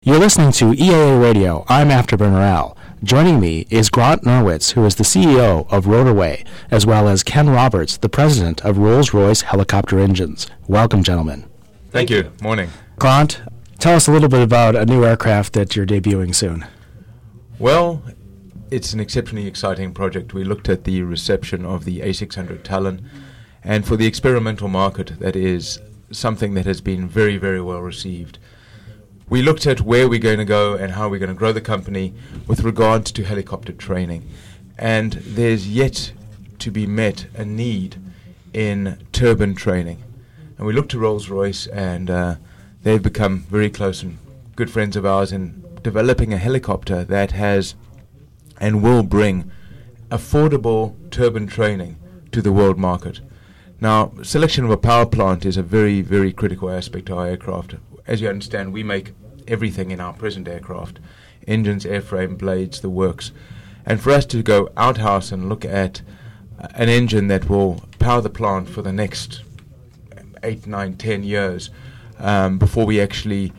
You're listening to EAA Radio. I'm Afterburner Al. Joining me is Grant Norwitz, who is the CEO of Rotorway, as well as Ken Roberts, the president of Rolls-Royce Helicopter Engines. Welcome, gentlemen. Thank you. Morning. Grant, tell us a little bit about a new aircraft that you're debuting soon. Well, it's an exceptionally exciting project. We looked at the reception of the A600 Talon, and for the experimental market, that is something that has been very, very well received. We looked at where we're going to go and how we're going to grow the company with regard to helicopter training. And there's yet to be met a need in turbine training. And we looked to Rolls-Royce, and they've become very close and good friends of ours in developing a helicopter that has and will bring affordable turbine training to the world market. Now, selection of a power plant is a very, very critical aspect of our aircraft. As you understand, we make everything in our present aircraft: engines, airframe, blades, the works. And for us to go outhouse and look at an engine that will power the plant for the next 8, 9, 10 years before we actually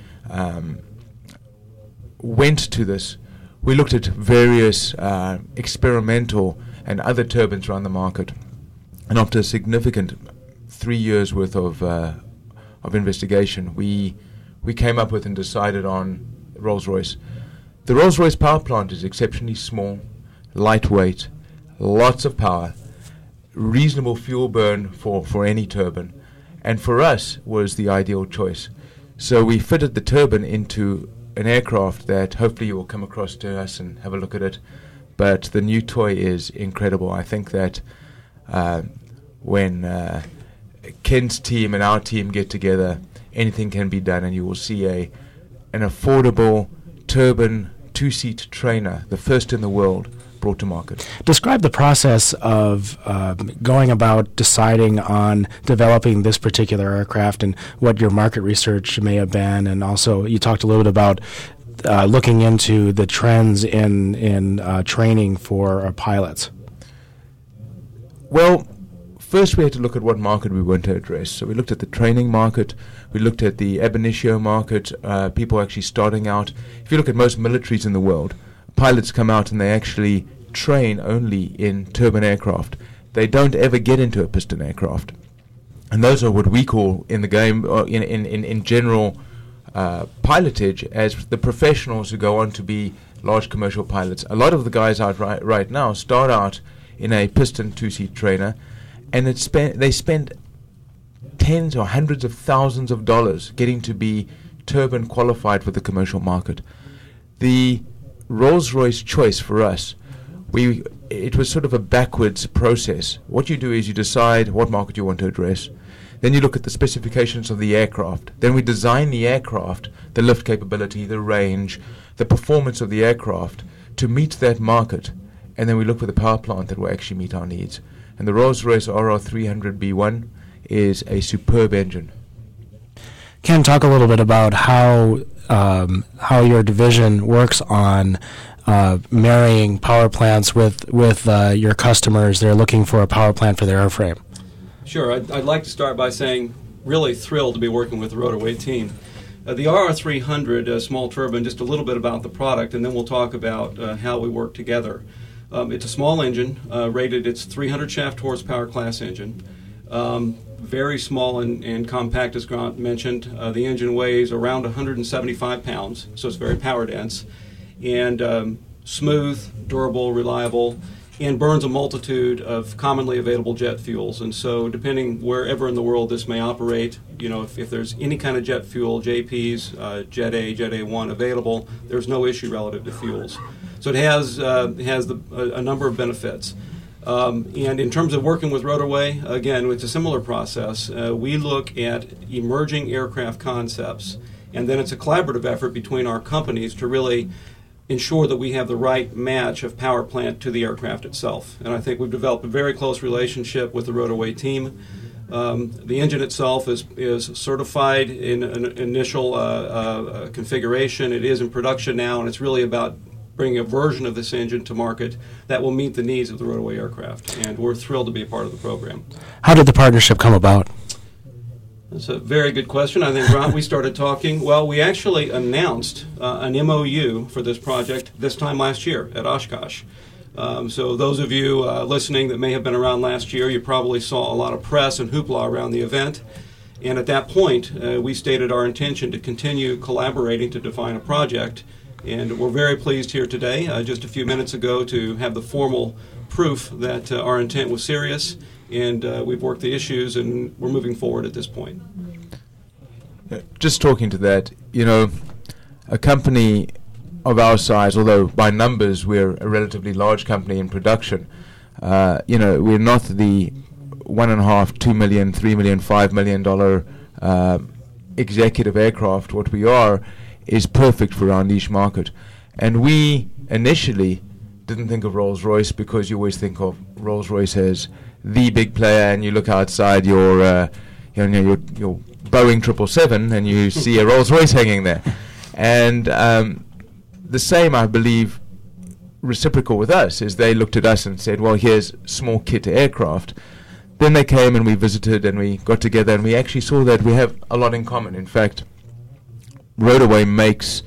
went to this, we looked at various experimental and other turbines around the market. And after a significant 3 years worth of investigation, we came up with and decided on Rolls-Royce. The Rolls-Royce power plant is exceptionally small, lightweight, lots of power, reasonable fuel burn for any turbine, and for us was the ideal choice. So we fitted the turbine into an aircraft that hopefully you will come across to us and have a look at it. But the new toy is incredible. I think that when Ken's team and our team get together, anything can be done, and you will see an affordable turbine two-seat trainer, the first in the world, brought to market. Describe the process of going about deciding on developing this particular aircraft and what your market research may have been, and also you talked a little bit about looking into the trends in training for pilots. Well, first we had to look at what market we want to address. So we looked at the training market, we looked at the ab initio market, people actually starting out. If you look at most militaries in the world, pilots come out and they actually train only in turbine aircraft. They don't ever get into a piston aircraft. And those are what we call in the game, or in general pilotage, as the professionals who go on to be large commercial pilots. A lot of the guys out right now start out in a piston two-seat trainer, and they spend tens or hundreds of thousands of dollars getting to be turbine qualified for the commercial market. The Rolls-Royce choice for us, it was sort of a backwards process. What you do is you decide what market you want to address. Then you look at the specifications of the aircraft. Then we design the aircraft, the lift capability, the range, the performance of the aircraft to meet that market. And then we look for the power plant that will actually meet our needs. And the Rolls-Royce RR300B1 is a superb engine. Ken, talk a little bit about how your division works on marrying power plants with your customers. They're looking for a power plant for their airframe. Sure. I'd like to start by saying really thrilled to be working with the Rotorway team. The RR300 small turbine, just a little bit about the product, and then we'll talk about how we work together. It's a small engine, rated, it's 300 shaft horsepower class engine. Very small and compact, as Grant mentioned. The engine weighs around 175 pounds, so it's very power dense, and smooth, durable, reliable, and burns a multitude of commonly available jet fuels. And so depending wherever in the world this may operate, if there's any kind of jet fuel, JPs, Jet A, Jet A1 available, there's no issue relative to fuels. So it has a number of benefits. And in terms of working with Rotorway, again, it's a similar process. We look at emerging aircraft concepts, and then it's a collaborative effort between our companies to really ensure that we have the right match of power plant to the aircraft itself. And I think we've developed a very close relationship with the Rotorway team. The engine itself is certified in an initial configuration. It is in production now, and it's really about bringing a version of this engine to market that will meet the needs of the Rotorway aircraft. And we're thrilled to be a part of the program. How did the partnership come about? That's a very good question. I think, Ron, we started talking. Well, we actually announced an MOU for this project this time last year at Oshkosh. So those of you listening that may have been around last year, you probably saw a lot of press and hoopla around the event. And at that point, we stated our intention to continue collaborating to define a project. And we're very pleased here today, just a few minutes ago, to have the formal proof that our intent was serious. And we've worked the issues, and we're moving forward at this point. Just talking to that, a company of our size, although by numbers we're a relatively large company in production, we're not the $1.5, $2 million, $3 million, $5 million executive aircraft. What we are is perfect for our niche market. And we initially didn't think of Rolls-Royce because you always think of Rolls-Royce as the big player, and you look outside your Boeing 777 and you see a Rolls-Royce hanging there. And the same, I believe, reciprocal with us, is they looked at us and said, well, here's small kit aircraft. Then they came and we visited and we got together and we actually saw that we have a lot in common. In fact, Rotorway makes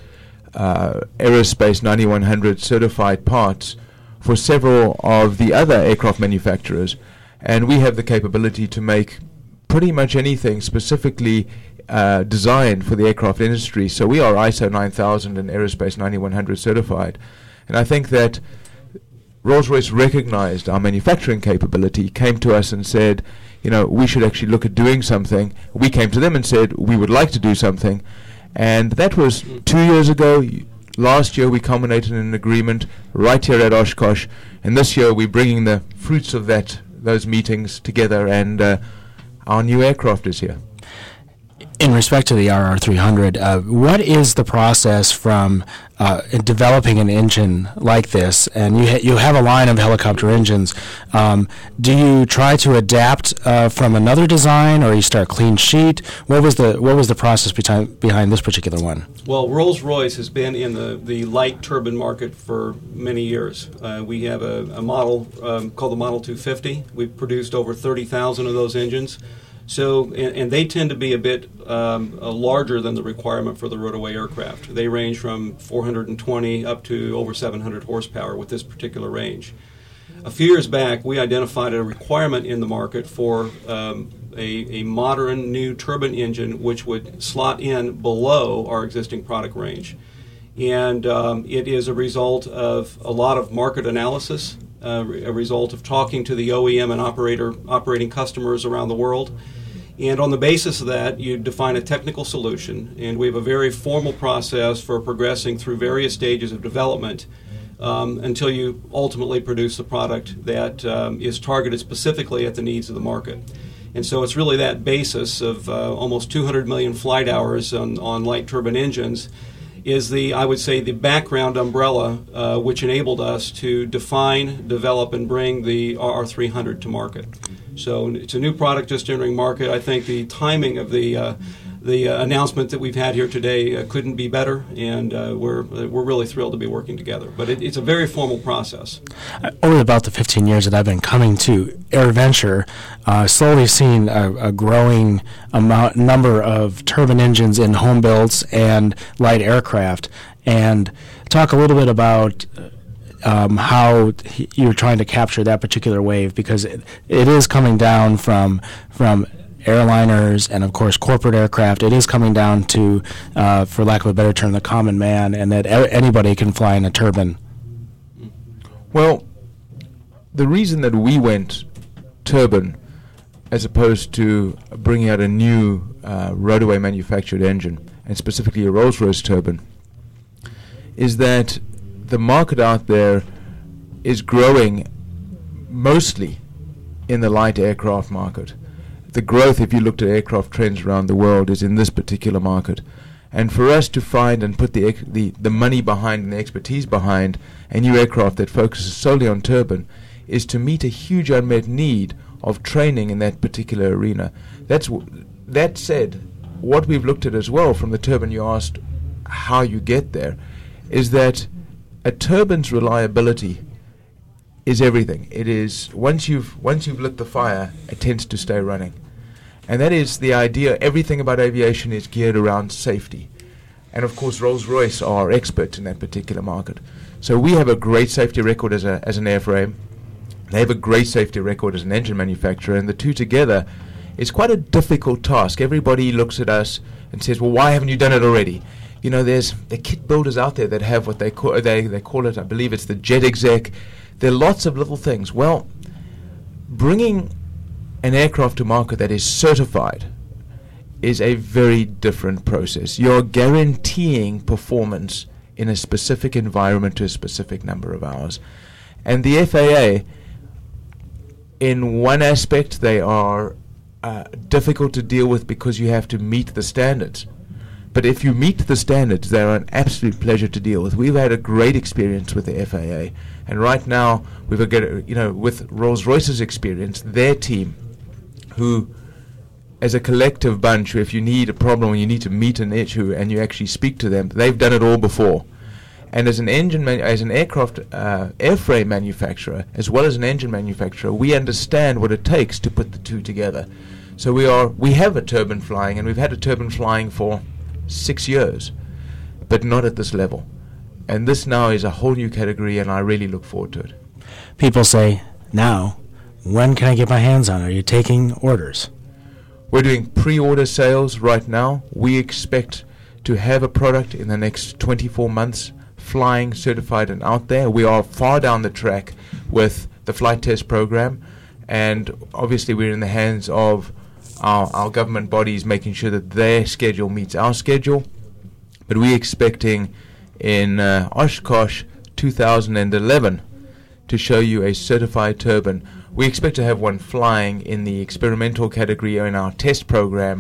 Aerospace 9100 certified parts for several of the other aircraft manufacturers, and we have the capability to make pretty much anything specifically designed for the aircraft industry. So we are ISO 9000 and Aerospace 9100 certified. And I think that Rolls-Royce recognized our manufacturing capability, came to us and said, we should actually look at doing something. We came to them and said, we would like to do something. And that was 2 years ago. Last year we culminated in an agreement right here at Oshkosh. And this year we're bringing the fruits of those meetings together, and our new aircraft is here. In respect to the RR300, what is the process from developing an engine like this? And you have a line of helicopter engines. Do you try to adapt from another design, or you start clean sheet? What was the process behind this particular one? Well, Rolls-Royce has been in the light turbine market for many years. We have a model called the Model 250. We've produced over 30,000 of those engines. So, and they tend to be a bit larger than the requirement for the Rotorway aircraft. They range from 420 up to over 700 horsepower with this particular range. A few years back, we identified a requirement in the market for a modern new turbine engine which would slot in below our existing product range. And it is a result of a lot of market analysis, a result of talking to the OEM and operating customers around the world. And on the basis of that, you define a technical solution, and we have a very formal process for progressing through various stages of development until you ultimately produce the product that is targeted specifically at the needs of the market. And so it's really that basis of almost 200 million flight hours on light turbine engines is I would say, the background umbrella which enabled us to define, develop, and bring the RR300 to market. So it's a new product just entering market. I think the timing of the announcement that we've had here today couldn't be better, and we're really thrilled to be working together. But it's a very formal process. Over about the 15 years that I've been coming to AirVenture, slowly seen a growing number of turbine engines in home builds and light aircraft. And talk a little bit about how you're trying to capture that particular wave, because it is coming down from airliners and, of course, corporate aircraft. It is coming down to, for lack of a better term, the common man, and that anybody can fly in a turbine. Well, the reason that we went turbine as opposed to bringing out a new Rotorway manufactured engine, and specifically a Rolls-Royce turbine, is that the market out there is growing mostly in the light aircraft market. The growth, if you looked at aircraft trends around the world, is in this particular market. And for us to find and put the money behind and the expertise behind a new aircraft that focuses solely on turbine is to meet a huge unmet need of training in that particular arena. That said, what we've looked at as well from the turbine, you asked how you get there, is that a turbine's reliability is everything. It is once you've lit the fire, it tends to stay running. And that is the idea. Everything about aviation is geared around safety. And of course, Rolls-Royce are experts in that particular market. So we have a great safety record as an airframe. They have a great safety record as an engine manufacturer, and the two together is quite a difficult task. Everybody looks at us and says, well, why haven't you done it already? You know, there's the kit builders out there that have what they call it, I believe it's the jet exec. There are lots of little things. Well, bringing an aircraft to market that is certified is a very different process. You're guaranteeing performance in a specific environment to a specific number of hours. And the FAA, in one aspect, they are difficult to deal with because you have to meet the standards. But if you meet the standards, they're an absolute pleasure to deal with. We've had a great experience with the FAA. And right now, we've got, with Rolls-Royce's experience, their team, who, as a collective bunch, if you need a problem or you need to meet an issue and you actually speak to them, they've done it all before. And as an aircraft airframe manufacturer, as well as an engine manufacturer, we understand what it takes to put the two together. So we have a turbine flying, and we've had a turbine flying for 6 years, but not at this level. And this now is a whole new category, and I really look forward to it. People say, now, when can I get my hands on it? Are you taking orders? We're doing pre-order sales right now. We expect to have a product in the next 24 months, flying, certified, and out there. We are far down the track with the flight test program, and obviously we're in the hands of our government bodies, making sure that their schedule meets our schedule. But we're expecting in Oshkosh 2011 to show you a certified turbine. We expect to have one flying in the experimental category or in our test program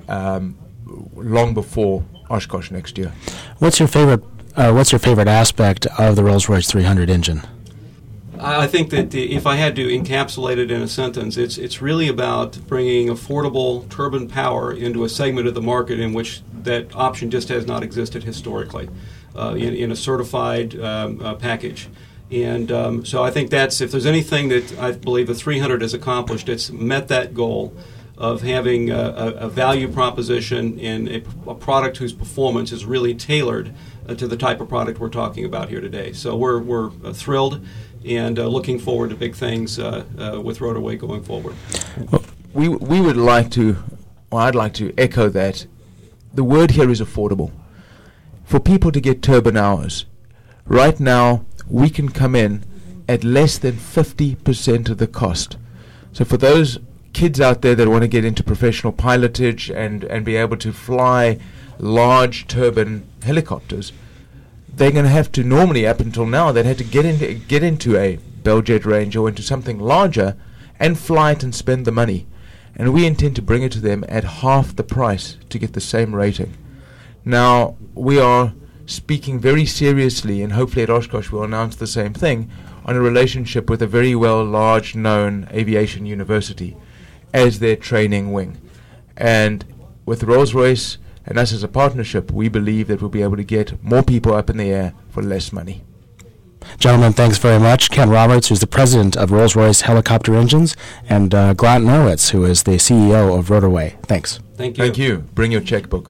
long before Oshkosh next year. What's your favorite aspect of the Rolls-Royce 300 engine? I think that if I had to encapsulate it in a sentence, it's really about bringing affordable turbine power into a segment of the market in which that option just has not existed historically in a certified package. And so I think if there's anything that I believe the 300 has accomplished, it's met that goal of having a value proposition and a product whose performance is really tailored to the type of product we're talking about here today. So we're thrilled and looking forward to big things with Rotorway going forward. We would like to, or I'd like to echo that. The word here is affordable. For people to get turbine hours, right now we can come in at less than 50% of the cost. So for those kids out there that want to get into professional pilotage and be able to fly large turbine helicopters, they're going to have to normally, up until now, they'd had to get into a Bell Jet Ranger or into something larger and fly it and spend the money. And we intend to bring it to them at half the price to get the same rating. Now, we are speaking very seriously, and hopefully at Oshkosh we'll announce the same thing, on a relationship with a very large-known aviation university as their training wing. And with Rolls-Royce and us as a partnership, we believe that we'll be able to get more people up in the air for less money. Gentlemen, thanks very much. Ken Roberts, who's the president of Rolls-Royce Helicopter Engines, and Grant Norwitz, who is the CEO of Rotorway. Thanks. Thank you. Thank you. Bring your checkbook.